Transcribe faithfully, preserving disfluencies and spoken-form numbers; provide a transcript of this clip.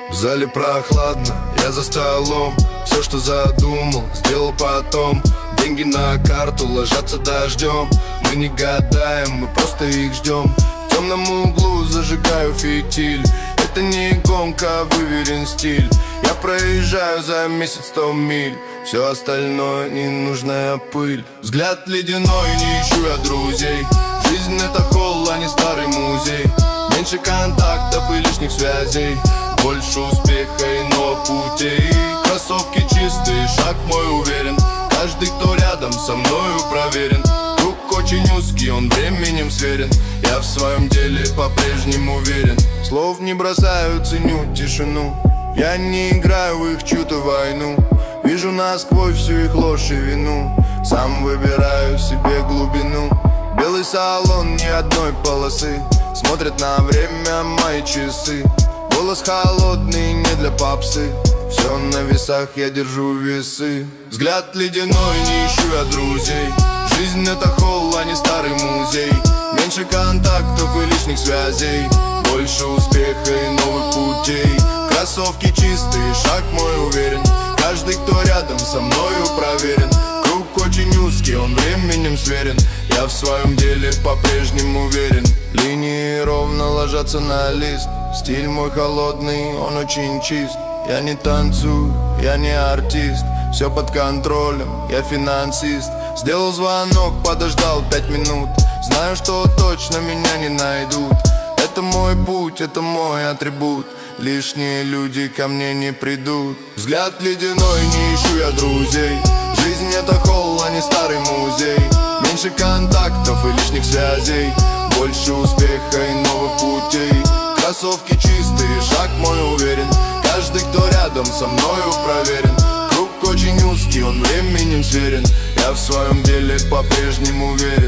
В зале прохладно, я за столом. Все, что задумал, сделал потом. Деньги на карту ложатся дождем. Мы не гадаем, мы просто их ждем. В темном углу зажигаю фитиль. Это не гонка, выверен стиль. Я проезжаю за месяц сто миль. Все остальное ненужная пыль. Взгляд ледяной, не ищу я друзей. Жизнь это холл, а не старый музей. Меньше контактов и лишних связей, больше успеха и новых путей. Кроссовки чистые, шаг мой уверен. Каждый, кто рядом со мною, проверен. Круг очень узкий, он временем сверен. Я в своем деле по-прежнему уверен. Слов не бросаю, ценю тишину. Я не играю в их чью-то войну. Вижу насквозь всю их ложь и вину. Сам выбираю себе глубину. Белый салон, ни одной полосы. Смотрят на время мои часы. Голос холодный, не для попсы. Все на весах, я держу весы. Взгляд ледяной, не ищу я друзей. Жизнь это холл, а не старый музей. Меньше контактов и лишних связей, больше успеха и новых путей. Кроссовки чистые, шаг мой уверен. Каждый, кто рядом со мною, проверен. Круг очень узкий, он временем сверен. Я в своем деле по-прежнему уверен. Линии ровно ложатся на лист. Стиль мой холодный, он очень чист. Я не танцую, я не артист. Все под контролем, я финансист. Сделал звонок, подождал пять минут. Знаю, что точно меня не найдут. Это мой путь, это мой атрибут. Лишние люди ко мне не придут. Взгляд ледяной, не ищу я друзей. Жизнь это холл, а не старый музей. Меньше контактов и лишних связей, больше успеха и новых путей. Кроссовки чистые, шаг мой уверен. Каждый, кто рядом со мною, проверен. Круг очень узкий, он временем сверен. Я в своем деле по-прежнему уверен.